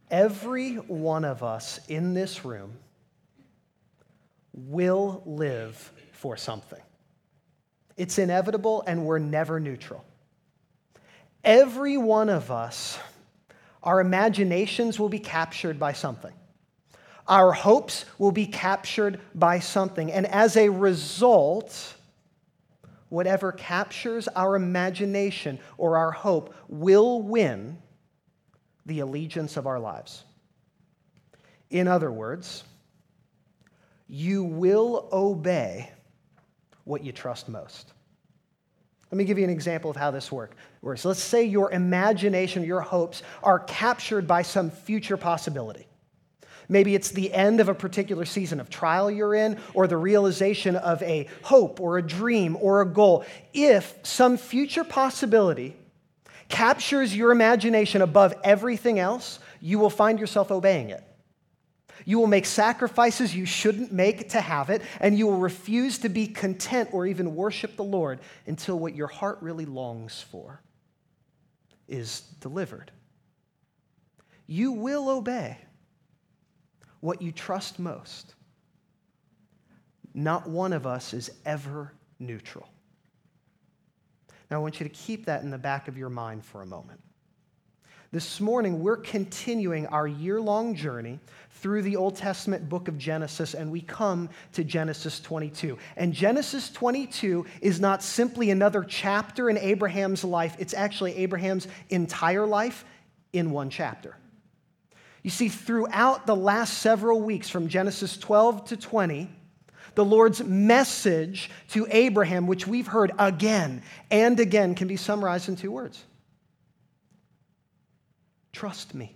Every one of us in this room will live for something. It's inevitable, and we're never neutral. Every one of us, our imaginations will be captured by something. Our hopes will be captured by something. And as a result, whatever captures our imagination or our hope will win the allegiance of our lives. In other words, you will obey what you trust most. Let me give you an example of how this works. Let's say your imagination, your hopes are captured by some future possibility. Maybe it's the end of a particular season of trial you're in, or the realization of a hope or a dream or a goal. If some future possibility captures your imagination above everything else, you will find yourself obeying it. You will make sacrifices you shouldn't make to have it, and you will refuse to be content or even worship the Lord until what your heart really longs for is delivered. You will obey what you trust most. Not one of us is ever neutral. Now, I want you to keep that in the back of your mind for a moment. This morning, we're continuing our year-long journey through the Old Testament book of Genesis, and we come to Genesis 22. And Genesis 22 is not simply another chapter in Abraham's life. It's actually Abraham's entire life in one chapter. You see, throughout the last several weeks, from Genesis 12 to 20, the Lord's message to Abraham, which we've heard again and again, can be summarized in two words. Trust me.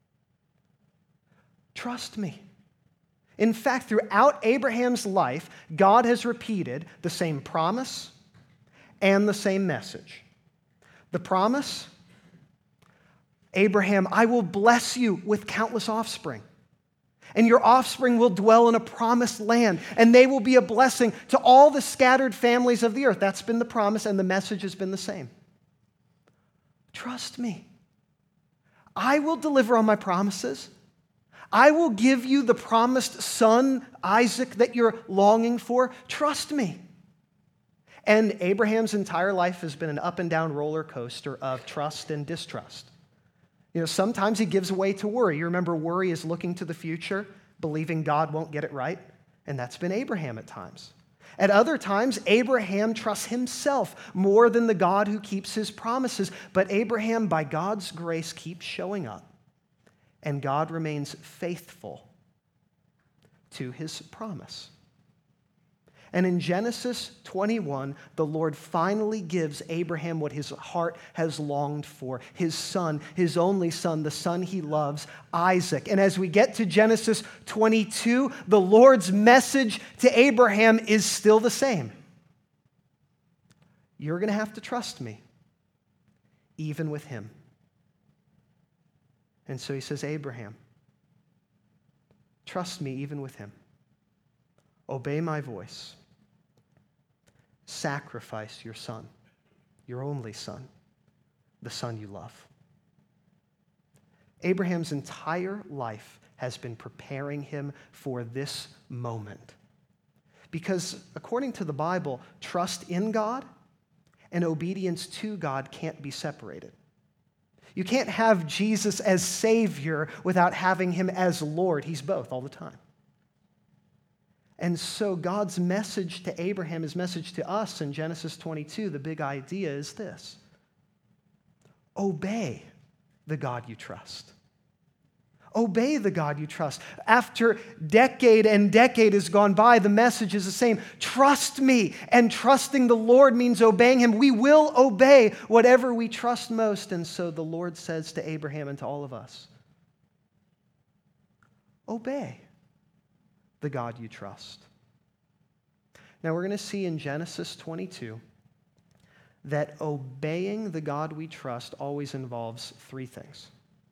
Trust me. In fact, throughout Abraham's life, God has repeated the same promise and the same message. The promise, Abraham, I will bless you with countless offspring. And your offspring will dwell in a promised land, and they will be a blessing to all the scattered families of the earth. That's been the promise, and the message has been the same. Trust me. I will deliver on my promises. I will give you the promised son, Isaac, that you're longing for. Trust me. And Abraham's entire life has been an up and down roller coaster of trust and distrust. You know, sometimes he gives way to worry. You remember, worry is looking to the future, believing God won't get it right. And that's been Abraham at times. At other times, Abraham trusts himself more than the God who keeps his promises. But Abraham, by God's grace, keeps showing up. And God remains faithful to his promise. And in Genesis 21, the Lord finally gives Abraham what his heart has longed for, his son, his only son, the son he loves, Isaac. And as we get to Genesis 22, the Lord's message to Abraham is still the same. You're going to have to trust me, even with him. And so he says, Abraham, trust me even with him. Obey my voice. Sacrifice your son, your only son, the son you love. Abraham's entire life has been preparing him for this moment. Because according to the Bible, trust in God and obedience to God can't be separated. You can't have Jesus as Savior without having him as Lord. He's both all the time. And so God's message to Abraham, his message to us in Genesis 22, the big idea is this: obey the God you trust. Obey the God you trust. After decade and decade has gone by, the message is the same. Trust me. And trusting the Lord means obeying him. We will obey whatever we trust most. And so the Lord says to Abraham and to all of us, obey the God you trust. Now we're going to see in Genesis 22 that obeying the God we trust always involves three things: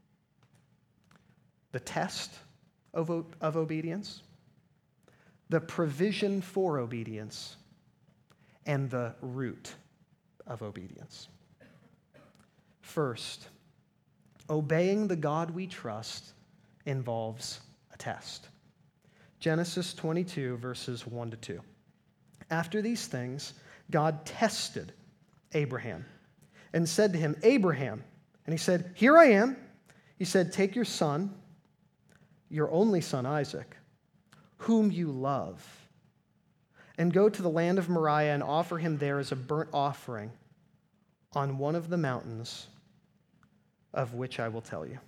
the test of obedience, the provision for obedience, and the root of obedience. First, obeying the God we trust involves a test. Genesis 22, verses 1 to 2. After these things, God tested Abraham and said to him, Abraham. And he said, Here I am. He said, Take your son, your only son Isaac, whom you love, and go to the land of Moriah and offer him there as a burnt offering on one of the mountains of which I will tell you.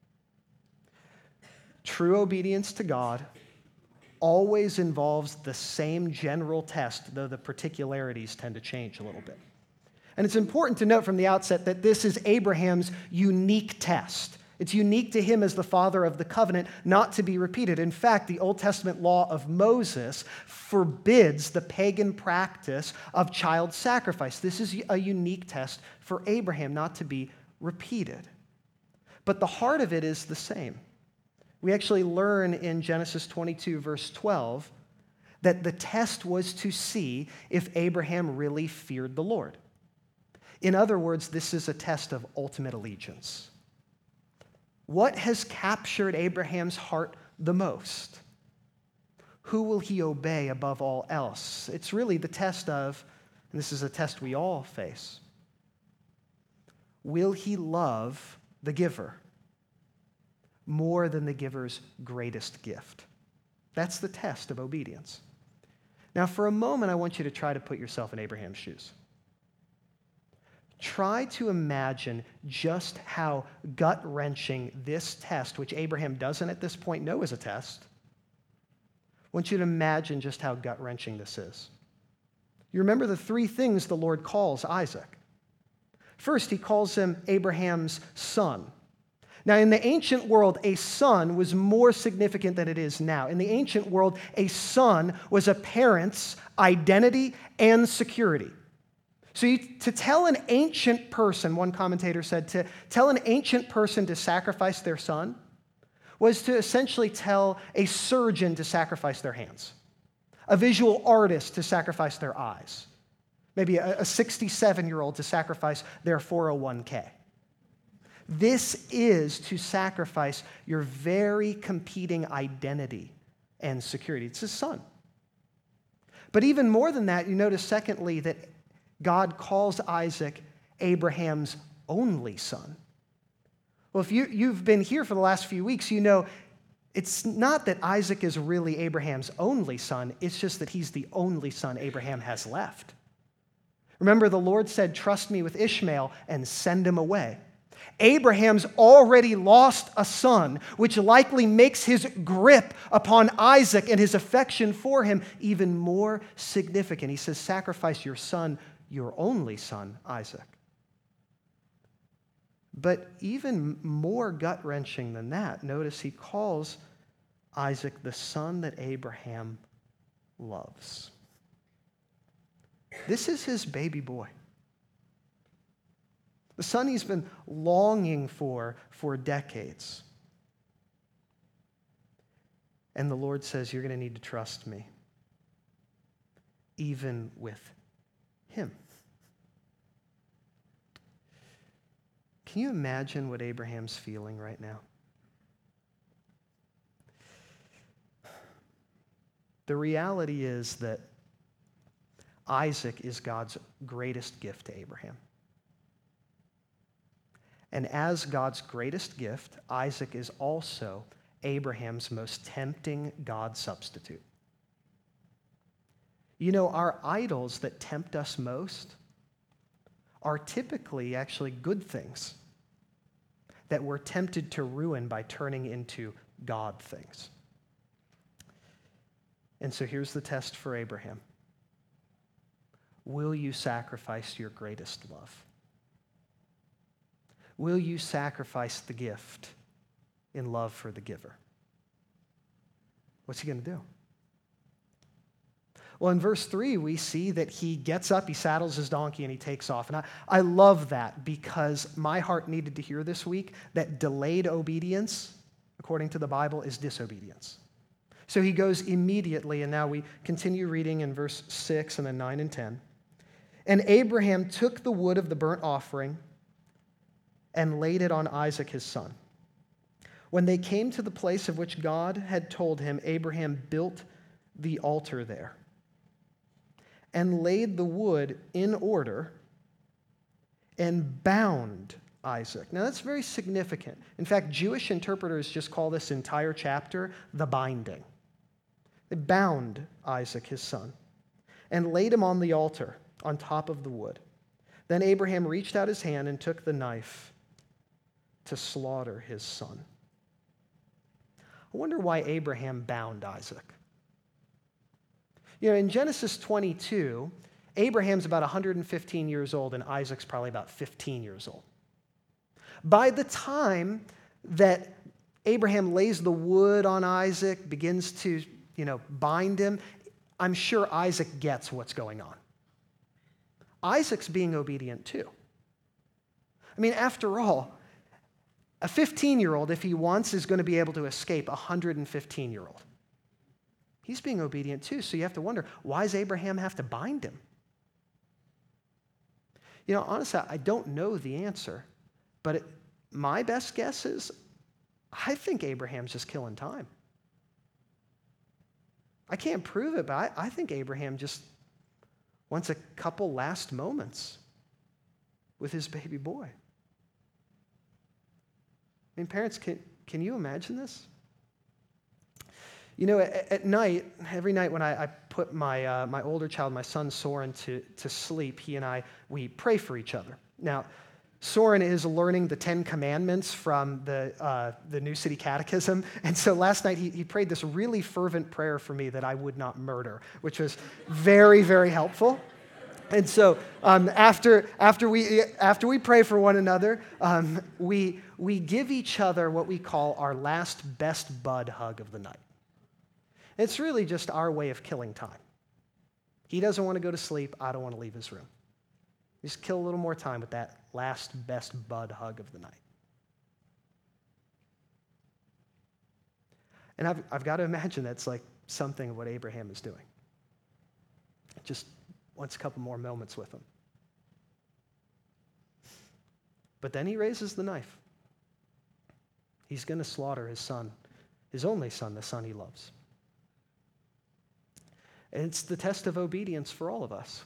True obedience to God always involves the same general test, though the particularities tend to change a little bit. And it's important to note from the outset that this is Abraham's unique test. It's unique to him as the father of the covenant, not to be repeated. In fact, the Old Testament law of Moses forbids the pagan practice of child sacrifice. This is a unique test for Abraham, not to be repeated. But the heart of it is the same. We actually learn in Genesis 22, verse 12, that the test was to see if Abraham really feared the Lord. In other words, this is a test of ultimate allegiance. What has captured Abraham's heart the most? Who will he obey above all else? It's really the test of, and this is a test we all face, will he love the giver more than the giver's greatest gift? That's the test of obedience. Now, for a moment, I want you to try to put yourself in Abraham's shoes. Try to imagine just how gut-wrenching this test, which Abraham doesn't at this point know is a test, I want you to imagine just how gut-wrenching this is. You remember the three things the Lord calls Isaac. First, he calls him Abraham's son. Now, in the ancient world, a son was more significant than it is now. In the ancient world, a son was a parent's identity and security. So to tell an ancient person, one commentator said, to tell an ancient person to sacrifice their son was to essentially tell a surgeon to sacrifice their hands, a visual artist to sacrifice their eyes, maybe a 67-year-old to sacrifice their 401k. This is to sacrifice your very competing identity and security. It's his son. But even more than that, you notice, secondly, that God calls Isaac Abraham's only son. Well, if you've been here for the last few weeks, you know it's not that Isaac is really Abraham's only son, it's just that he's the only son Abraham has left. Remember, the Lord said, trust me with Ishmael and send him away. Abraham's already lost a son, which likely makes his grip upon Isaac and his affection for him even more significant. He says, sacrifice your son, your only son, Isaac. But even more gut-wrenching than that, notice he calls Isaac the son that Abraham loves. This is his baby boy. The son he's been longing for decades. And the Lord says, you're going to need to trust me, even with him. Can you imagine what Abraham's feeling right now? The reality is that Isaac is God's greatest gift to Abraham. And as God's greatest gift, Isaac is also Abraham's most tempting God substitute. You know, our idols that tempt us most are typically actually good things that we're tempted to ruin by turning into God things. And so here's the test for Abraham. Will you sacrifice your greatest love? Will you sacrifice the gift in love for the giver? What's he going to do? Well, in verse 3, we see that he gets up, he saddles his donkey, and he takes off. And I love that because my heart needed to hear this week that delayed obedience, according to the Bible, is disobedience. So he goes immediately, and now we continue reading in verse 6 and then 9 and 10. And Abraham took the wood of the burnt offering and laid it on Isaac his son. When they came to the place of which God had told him, Abraham built the altar there and laid the wood in order and bound Isaac. Now that's very significant. In fact, Jewish interpreters just call this entire chapter the binding. They bound Isaac, his son, and laid him on the altar on top of the wood. Then Abraham reached out his hand and took the knife to slaughter his son. I wonder why Abraham bound Isaac. In Genesis 22, Abraham's about 115 years old and Isaac's probably about 15 years old. By the time that Abraham lays the wood on Isaac, begins to, bind him, I'm sure Isaac gets what's going on. Isaac's being obedient too. After all, a 15-year-old, if he wants, is going to be able to escape a 115-year-old. He's being obedient too, so you have to wonder, why does Abraham have to bind him? Honestly, I don't know the answer, but my best guess is I think Abraham's just killing time. I can't prove it, but I think Abraham just wants a couple last moments with his baby boy. Parents, can you imagine this? At night, every night when I put my older child, my son Soren, to sleep, he and we pray for each other. Now, Soren is learning the 10 Commandments from the New City Catechism, and so last night he prayed this really fervent prayer for me that I would not murder, which was very, very helpful. And so after we pray for one another, we give each other what we call our last best bud hug of the night. It's really just our way of killing time. He doesn't want to go to sleep. I don't want to leave his room. Just kill a little more time with that last best bud hug of the night. And I've got to imagine that's like something of what Abraham is doing. Just wants a couple more moments with him. But then he raises the knife. He's going to slaughter his son, his only son, the son he loves. And it's the test of obedience for all of us.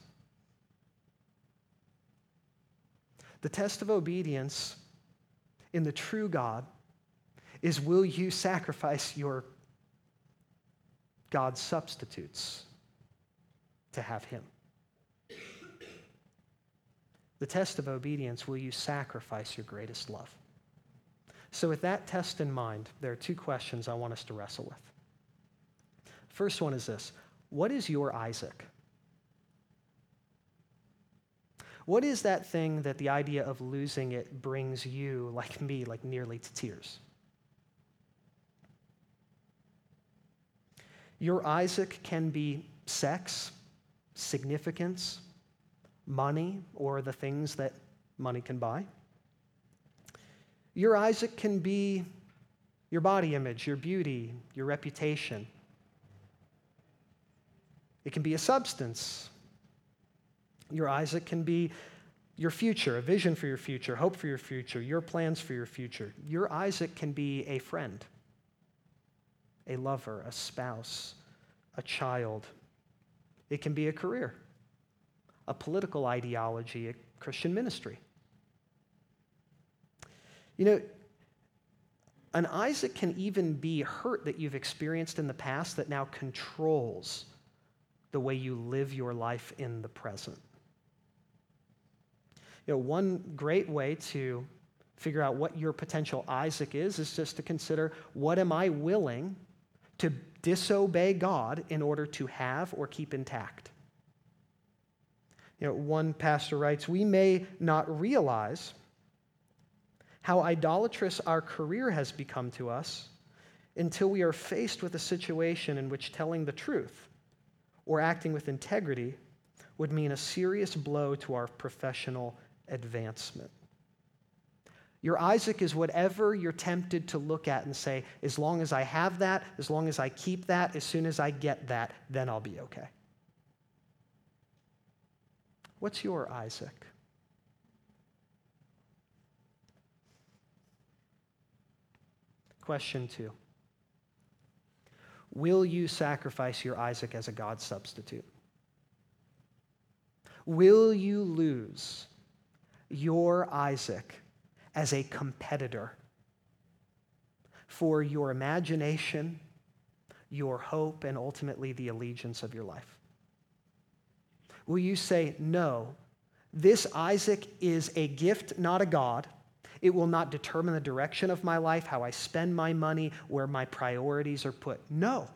The test of obedience in the true God is, will you sacrifice your God's substitutes to have him? The test of obedience, will you sacrifice your greatest love? So with that test in mind, there are two questions I want us to wrestle with. First one is this: what is your Isaac? What is that thing that the idea of losing it brings you, like me, like nearly to tears? Your Isaac can be sex, significance, money, or the things that money can buy. Your Isaac can be your body image, your beauty, your reputation. It can be a substance. Your Isaac can be your future, a vision for your future, hope for your future, your plans for your future. Your Isaac can be a friend, a lover, a spouse, a child. It can be a career, a political ideology, a Christian ministry. An Isaac can even be hurt that you've experienced in the past that now controls the way you live your life in the present. One great way to figure out what your potential Isaac is just to consider, what am I willing to disobey God in order to have or keep intact? One pastor writes, we may not realize how idolatrous our career has become to us until we are faced with a situation in which telling the truth or acting with integrity would mean a serious blow to our professional advancement. Your Isaac is whatever you're tempted to look at and say, as long as I have that, as long as I keep that, as soon as I get that, then I'll be okay. What's your Isaac? Question 2. Will you sacrifice your Isaac as a God substitute? Will you lose your Isaac as a competitor for your imagination, your hope, and ultimately the allegiance of your life? Will you say, no, this Isaac is a gift, not a God. It will not determine the direction of my life, how I spend my money, where my priorities are put. No.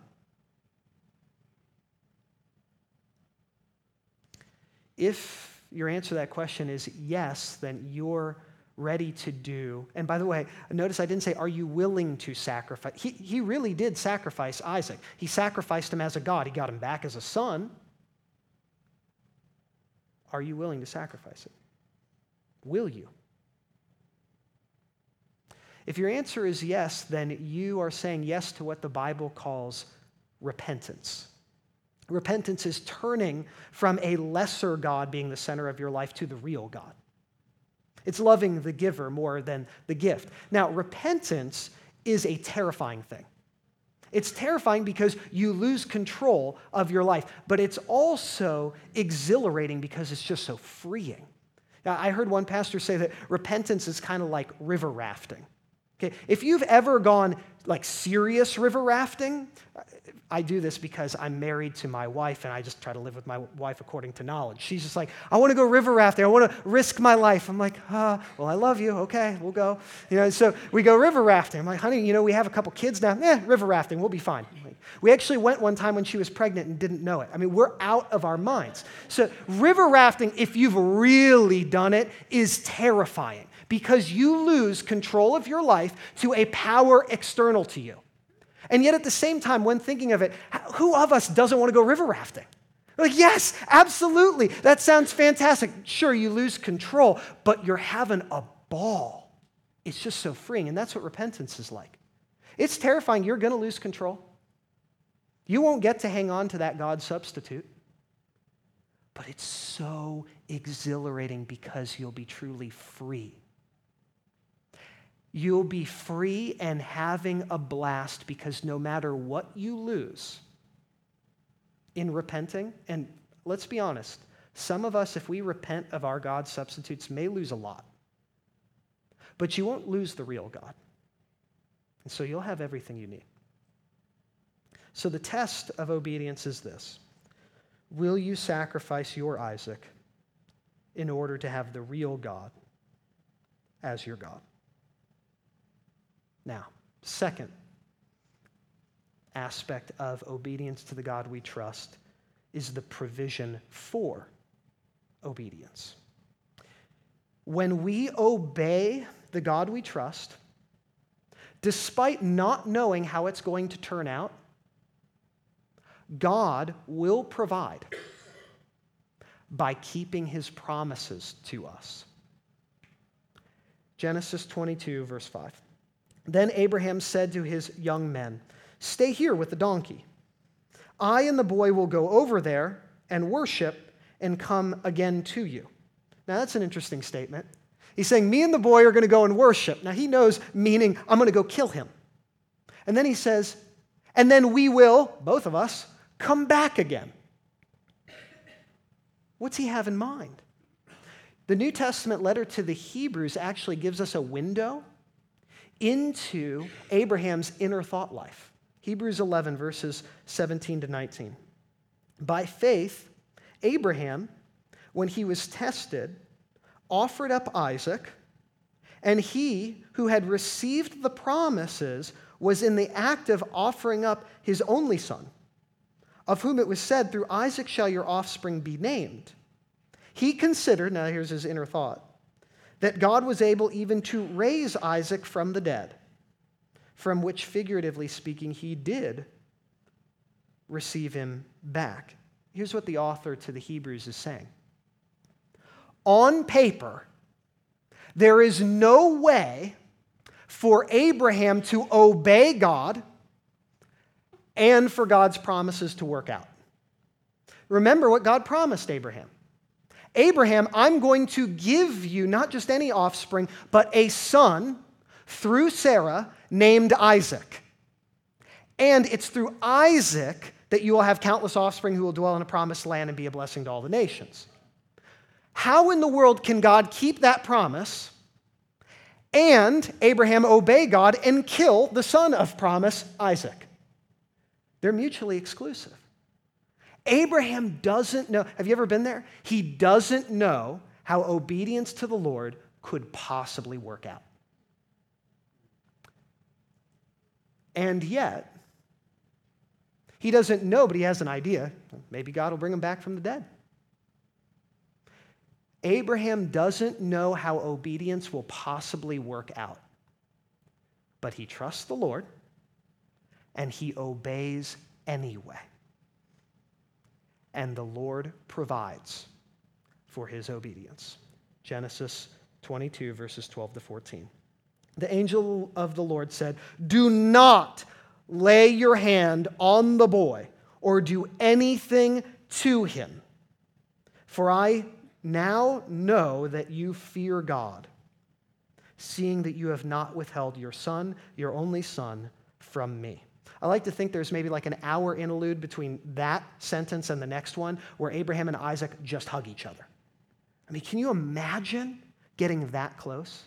If your answer to that question is yes, then you're ready to do. And by the way, notice I didn't say, are you willing to sacrifice? He really did sacrifice Isaac. He sacrificed him as a God. He got him back as a son. Are you willing to sacrifice it? Will you? If your answer is yes, then you are saying yes to what the Bible calls repentance. Repentance is turning from a lesser God being the center of your life to the real God. It's loving the giver more than the gift. Now, repentance is a terrifying thing. It's terrifying because you lose control of your life, but it's also exhilarating because it's just so freeing. Now, I heard one pastor say that repentance is kind of like river rafting. Okay, if you've ever gone like serious river rafting, I do this because I'm married to my wife and I just try to live with my wife according to knowledge. She's just like, I want to go river rafting. I want to risk my life. I'm like, well, I love you. Okay, we'll go. So we go river rafting. I'm like, honey, we have a couple kids now. River rafting, we'll be fine. We actually went one time when she was pregnant and didn't know it. I mean, we're out of our minds. So river rafting, if you've really done it, is terrifying because you lose control of your life to a power external to you. And yet at the same time, when thinking of it, who of us doesn't want to go river rafting? We're like, yes, absolutely. That sounds fantastic. Sure, you lose control, but you're having a ball. It's just so freeing, and that's what repentance is like. It's terrifying. You're going to lose control. You won't get to hang on to that God substitute. But it's so exhilarating because you'll be truly free. You'll be free and having a blast because no matter what you lose in repenting, and let's be honest, some of us, if we repent of our God substitutes, may lose a lot. But you won't lose the real God. And so you'll have everything you need. So the test of obedience is this. Will you sacrifice your Isaac in order to have the real God as your God? Now, second aspect of obedience to the God we trust is the provision for obedience. When we obey the God we trust, despite not knowing how it's going to turn out, God will provide by keeping his promises to us. Genesis 22, verse 5. Then Abraham said to his young men, "Stay here with the donkey. I and the boy will go over there and worship and come again to you." Now that's an interesting statement. He's saying, me and the boy are going to go and worship. Now he knows, meaning I'm going to go kill him. And then he says, and then we will, both of us, come back again. What's he have in mind? The New Testament letter to the Hebrews actually gives us a window into Abraham's inner thought life. Hebrews 11, verses 17 to 19. By faith, Abraham, when he was tested, offered up Isaac, and he who had received the promises was in the act of offering up his only son, of whom it was said, "Through Isaac shall your offspring be named." He considered, now here's his inner thought, that God was able even to raise Isaac from the dead, from which, figuratively speaking, he did receive him back. Here's what the author to the Hebrews is saying. On paper, there is no way for Abraham to obey God and for God's promises to work out. Remember what God promised Abraham. Abraham, I'm going to give you not just any offspring, but a son through Sarah named Isaac. And it's through Isaac that you will have countless offspring who will dwell in a promised land and be a blessing to all the nations. How in the world can God keep that promise and Abraham obey God and kill the son of promise, Isaac? They're mutually exclusive. Abraham doesn't know. Have you ever been there? He doesn't know how obedience to the Lord could possibly work out. And yet, he doesn't know, but he has an idea. Maybe God will bring him back from the dead. Abraham doesn't know how obedience will possibly work out, but he trusts the Lord and he obeys anyway. And the Lord provides for his obedience. Genesis 22, verses 12 to 14. The angel of the Lord said, "Do not lay your hand on the boy or do anything to him, for I now know that you fear God, seeing that you have not withheld your son, your only son, from me." I like to think there's maybe like an hour interlude between that sentence and the next one where Abraham and Isaac just hug each other. I mean, can you imagine getting that close?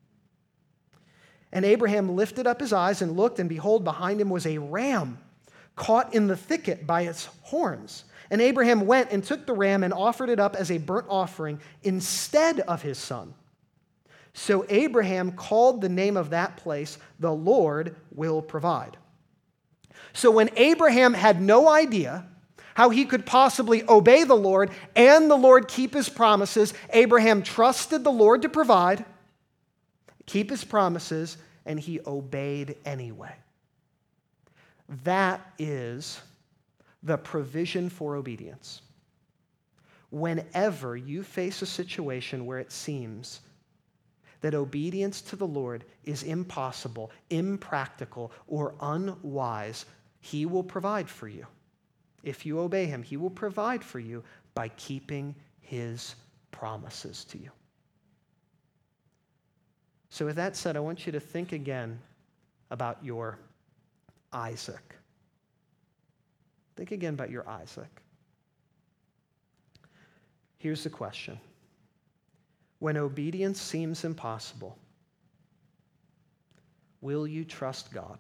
And Abraham lifted up his eyes and looked, and behold, behind him was a ram caught in the thicket by its horns. And Abraham went and took the ram and offered it up as a burnt offering instead of his son. So Abraham called the name of that place, "The Lord will provide." So when Abraham had no idea how he could possibly obey the Lord and the Lord keep his promises, Abraham trusted the Lord to provide, keep his promises, and he obeyed anyway. That is the provision for obedience. Whenever you face a situation where it seems that obedience to the Lord is impossible, impractical, or unwise, he will provide for you. If you obey him, he will provide for you by keeping his promises to you. So with that said, I want you to think again about your Isaac. Think again about your Isaac. Here's the question. When obedience seems impossible, will you trust God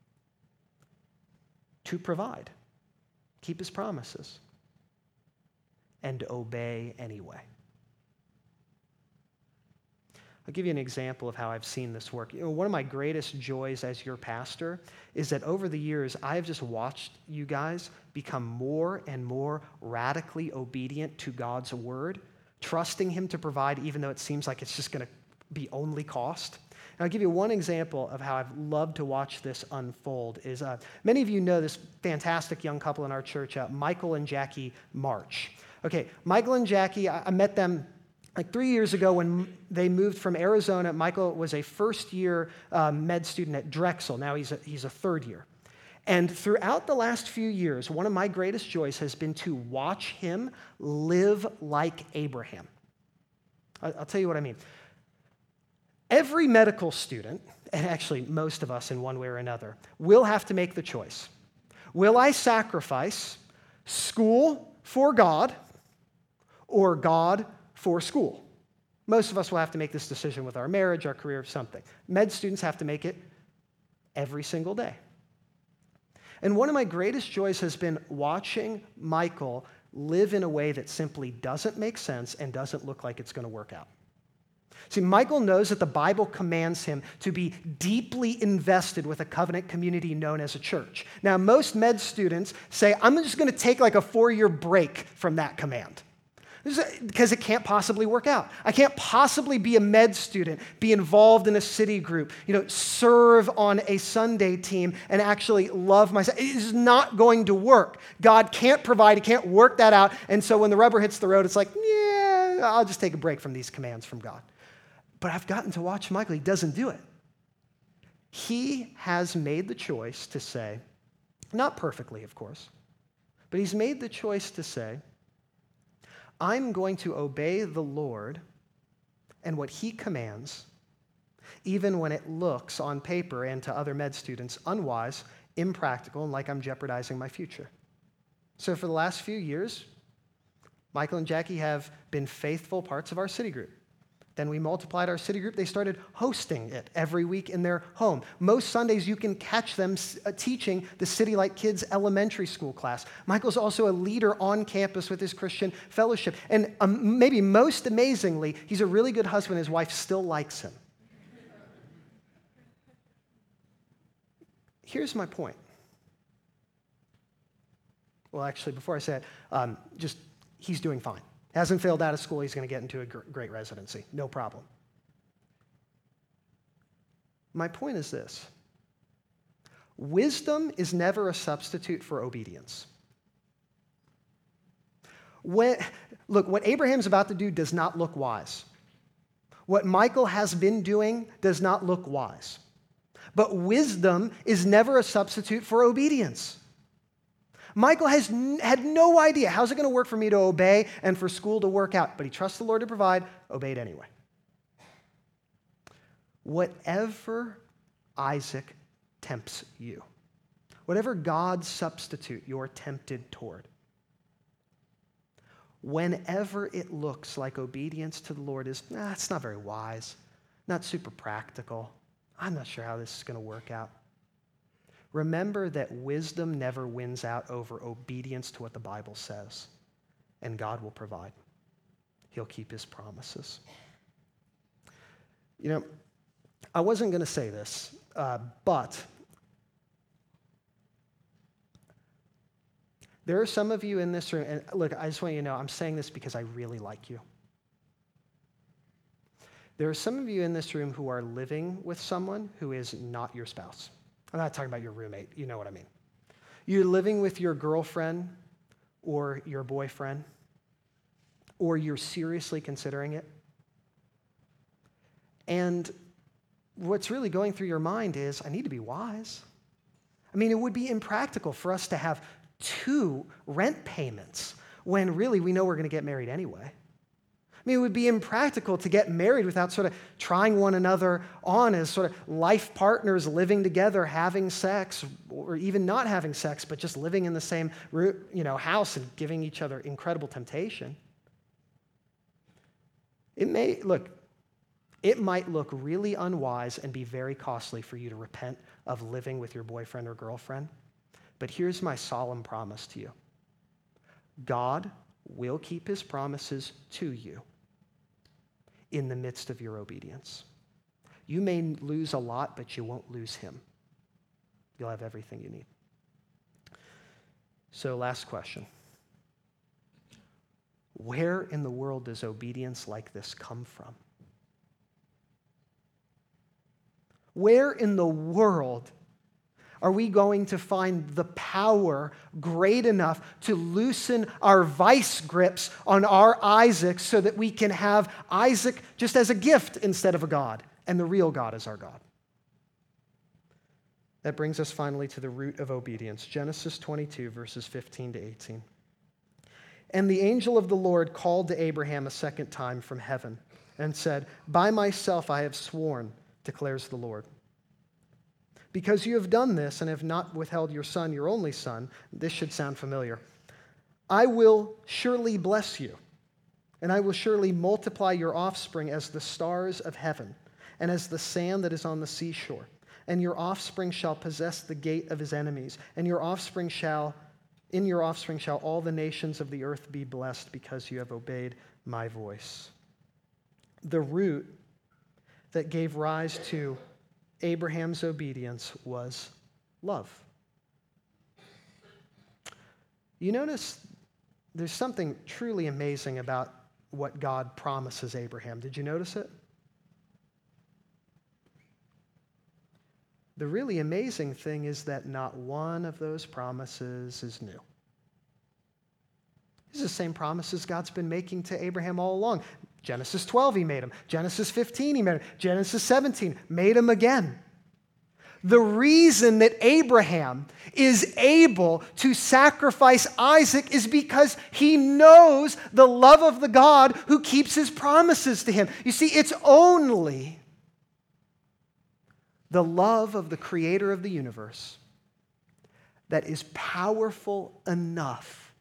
to provide, keep his promises, and obey anyway? I'll give you an example of how I've seen this work. One of my greatest joys as your pastor is that over the years, I've just watched you guys become more and more radically obedient to God's word, trusting him to provide even though it seems like it's just going to be only cost. And I'll give you one example of how I've loved to watch this unfold. Is many of you know this fantastic young couple in our church, Michael and Jackie March. Okay, Michael and Jackie, I met them like 3 years ago when they moved from Arizona. Michael was a first-year med student at Drexel. Now he's a third year. And throughout the last few years, one of my greatest joys has been to watch him live like Abraham. I'll tell you what I mean. Every medical student, and actually most of us in one way or another, will have to make the choice. Will I sacrifice school for God or God for school? Most of us will have to make this decision with our marriage, our career, something. Med students have to make it every single day. And one of my greatest joys has been watching Michael live in a way that simply doesn't make sense and doesn't look like it's going to work out. See, Michael knows that the Bible commands him to be deeply invested with a covenant community known as a church. Now, most med students say, I'm just going to take like a 4-year break from that command, because it can't possibly work out. I can't possibly be a med student, be involved in a city group, serve on a Sunday team, and actually love myself. It is not going to work. God can't provide. He can't work that out. And so when the rubber hits the road, it's like, yeah, I'll just take a break from these commands from God. But I've gotten to watch Michael. He doesn't do it. He has made the choice to say, not perfectly, of course, but he's made the choice to say, I'm going to obey the Lord and what he commands, even when it looks on paper and to other med students unwise, impractical, and like I'm jeopardizing my future. So for the last few years, Michael and Jackie have been faithful parts of our city group. Then we multiplied our city group. They started hosting it every week in their home. Most Sundays, you can catch them teaching the City Light Kids elementary school class. Michael's also a leader on campus with his Christian fellowship. And maybe most amazingly, he's a really good husband. His wife still likes him. Here's my point. Well, actually, before I say it, he's doing fine. Hasn't failed out of school. He's going to get into a great residency. No problem. My point is this. Wisdom is never a substitute for obedience. What Abraham's about to do does not look wise. What Michael has been doing does not look wise. But wisdom is never a substitute for obedience. Michael has had no idea, how's it going to work for me to obey and for school to work out? But he trusts the Lord to provide, obeyed anyway. Whatever Isaac tempts you, whatever God's substitute you're tempted toward, whenever it looks like obedience to the Lord is, it's not very wise, not super practical, I'm not sure how this is going to work out. Remember that wisdom never wins out over obedience to what the Bible says, and God will provide. He'll keep his promises. You know, I wasn't going to say this, but there are some of you in this room, and look, I just want you to know, I'm saying this because I really like you. There are some of you in this room who are living with someone who is not your spouse. I'm not talking about your roommate. You know what I mean. You're living with your girlfriend or your boyfriend, or you're seriously considering it. And what's really going through your mind is, I need to be wise. I mean, it would be impractical for us to have 2 rent payments when really we know we're going to get married anyway. I mean, it would be impractical to get married without sort of trying one another on as sort of life partners, living together, having sex, or even not having sex, but just living in the same house and giving each other incredible temptation. It might look really unwise and be very costly for you to repent of living with your boyfriend or girlfriend. But here's my solemn promise to you. God will keep his promises to you in the midst of your obedience. You may lose a lot, but you won't lose him. You'll have everything you need. So, last question. Where in the world does obedience like this come from? Where in the world are we going to find the power great enough to loosen our vice grips on our Isaac so that we can have Isaac just as a gift instead of a God, and the real God is our God? That brings us finally to the root of obedience, Genesis 22, verses 15 to 18. And the angel of the Lord called to Abraham a second time from heaven and said, "By myself I have sworn, declares the Lord. Because you have done this and have not withheld your son, your only son," this should sound familiar, "I will surely bless you, and I will surely multiply your offspring as the stars of heaven and as the sand that is on the seashore. And your offspring shall possess the gate of his enemies, and in your offspring shall all the nations of the earth be blessed, because you have obeyed my voice." The root that gave rise to Abraham's obedience was love. You notice there's something truly amazing about what God promises Abraham. Did you notice it? The really amazing thing is that not one of those promises is new. These are the same promises God's been making to Abraham all along. Genesis 12, he made them. Genesis 15, he made them. Genesis 17, made them again. The reason that Abraham is able to sacrifice Isaac is because he knows the love of the God who keeps his promises to him. You see, it's only The love of the creator of the universe that is powerful enough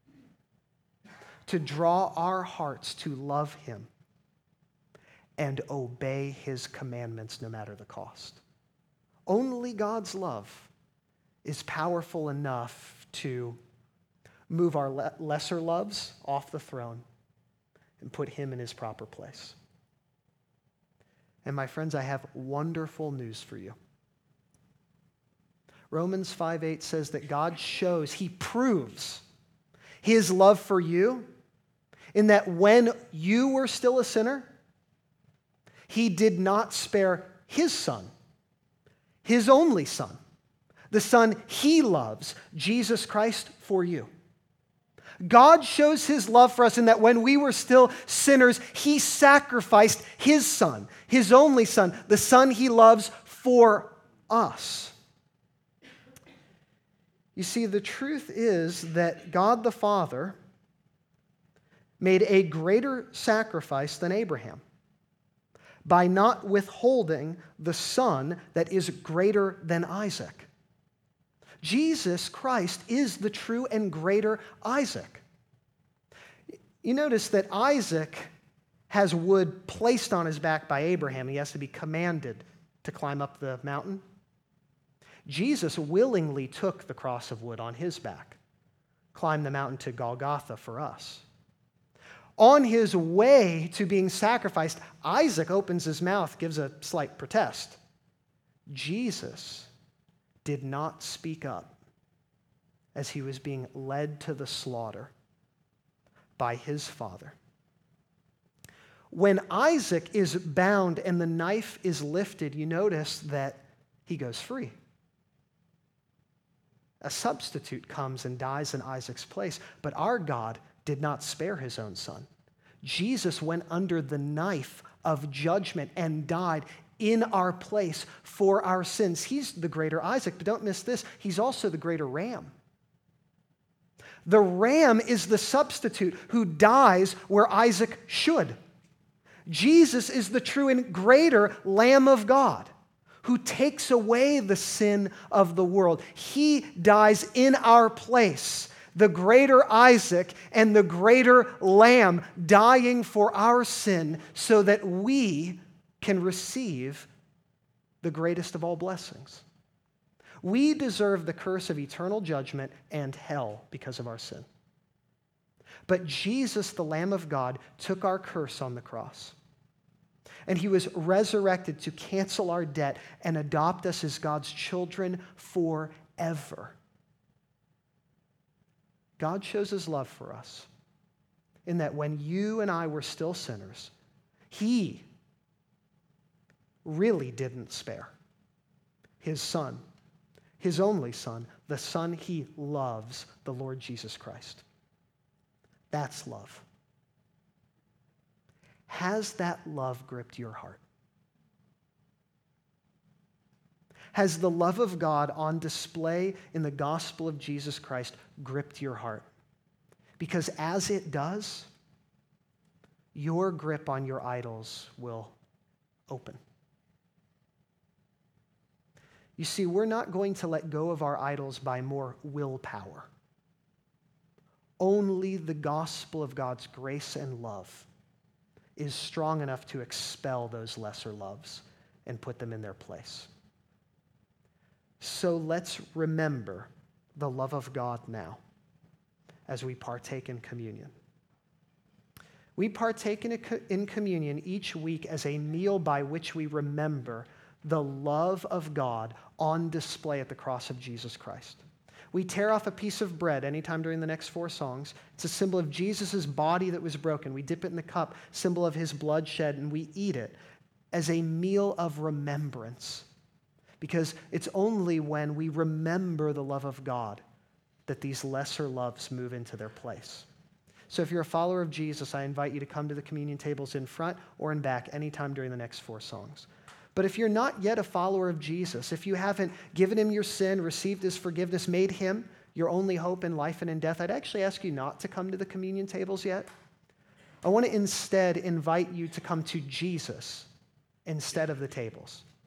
to draw our hearts to love him and obey his commandments no matter the cost. Only God's love is powerful enough to move our lesser loves off the throne and put him in his proper place. And my friends, I have wonderful news for you. Romans 5:8 says that God shows, he proves his love for you in that when you were still a sinner, he did not spare his son, his only son, the son he loves, Jesus Christ, for you. God shows his love for us in that when we were still sinners, he sacrificed his son, his only son, the son he loves, for us. You see, the truth is that God the Father made a greater sacrifice than Abraham by not withholding the son that is greater than Isaac. Jesus Christ is the true and greater Isaac. You notice that Isaac has wood placed on his back by Abraham. He has to be commanded to climb up the mountain. Jesus willingly took the cross of wood on his back, climbed the mountain to Golgotha for us. On his way to being sacrificed, Isaac opens his mouth, gives a slight protest. Jesus did not speak up as he was being led to the slaughter by his father. When Isaac is bound and the knife is lifted, you notice that he goes free. A substitute comes and dies in Isaac's place, but our God did not spare his own son. Jesus went under the knife of judgment and died in our place for our sins. He's the greater Isaac, but don't miss this, he's also the greater ram. The ram is the substitute who dies where Isaac should. Jesus is the true and greater Lamb of God who takes away the sin of the world. He dies in our place, the greater Isaac and the greater Lamb dying for our sin so that we can receive the greatest of all blessings. We deserve the curse of eternal judgment and hell because of our sin. But Jesus, the Lamb of God, took our curse on the cross. And he was resurrected to cancel our debt and adopt us as God's children forever. God shows his love for us in that when you and I were still sinners, he really didn't spare his son, his only son, the son he loves, the Lord Jesus Christ. That's love. Has that love gripped your heart? Has the love of God on display in the gospel of Jesus Christ gripped your heart? Because as it does, your grip on your idols will open. You see, we're not going to let go of our idols by more willpower. Only the gospel of God's grace and love is strong enough to expel those lesser loves and put them in their place. So let's remember the love of God now as we partake in communion. We partake in communion each week as a meal by which we remember the love of God on display at the cross of Jesus Christ. We tear off a piece of bread anytime during the next 4 songs. It's a symbol of Jesus' body that was broken. We dip it in the cup, symbol of his blood shed, and we eat it as a meal of remembrance. Because it's only when we remember the love of God that these lesser loves move into their place. So if you're a follower of Jesus, I invite you to come to the communion tables in front or in back anytime during the next 4 songs. But if you're not yet a follower of Jesus, if you haven't given him your sin, received his forgiveness, made him your only hope in life and in death, I'd actually ask you not to come to the communion tables yet. I want to instead invite you to come to Jesus instead of the tables.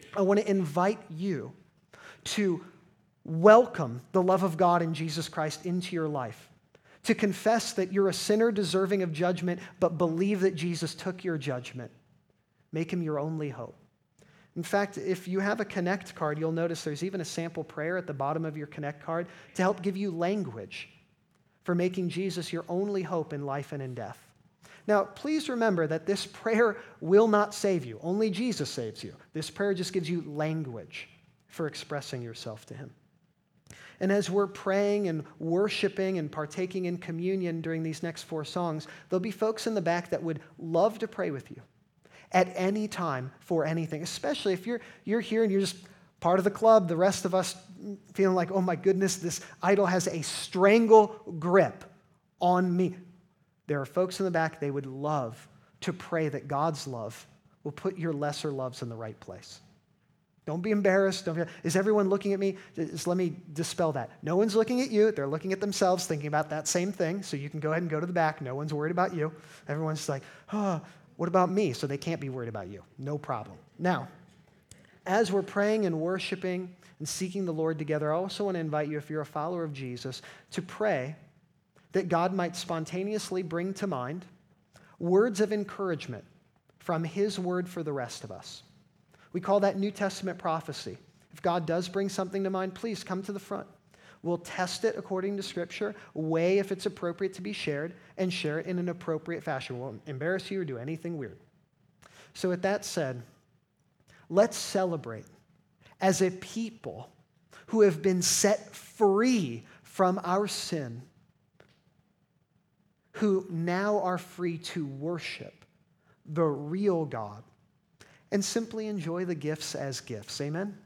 I want to invite you to welcome the love of God in Jesus Christ into your life, to confess that you're a sinner deserving of judgment, but believe that Jesus took your judgment. Make him your only hope. In fact, if you have a Connect card, you'll notice there's even a sample prayer at the bottom of your Connect card to help give you language for making Jesus your only hope in life and in death. Now, please remember that this prayer will not save you. Only Jesus saves you. This prayer just gives you language for expressing yourself to him. And as we're praying and worshiping and partaking in communion during these next 4 songs, there'll be folks in the back that would love to pray with you at any time for anything, especially if you're here and you're just part of the club, the rest of us feeling like, oh my goodness, this idol has a strangle grip on me. There are folks in the back, they would love to pray that God's love will put your lesser loves in the right place. Don't be embarrassed. Is everyone looking at me? Just let me dispel that. No one's looking at you. They're looking at themselves, thinking about that same thing. So you can go ahead and go to the back. No one's worried about you. Everyone's like, oh, what about me? So they can't be worried about you. No problem. Now, as we're praying and worshiping and seeking the Lord together, I also want to invite you, if you're a follower of Jesus, to pray that God might spontaneously bring to mind words of encouragement from his word for the rest of us. We call that New Testament prophecy. If God does bring something to mind, please come to the front. We'll test it according to Scripture, weigh if it's appropriate to be shared, and share it in an appropriate fashion. We won't embarrass you or do anything weird. So with that said, let's celebrate as a people who have been set free from our sin, who now are free to worship the real God and simply enjoy the gifts as gifts. Amen?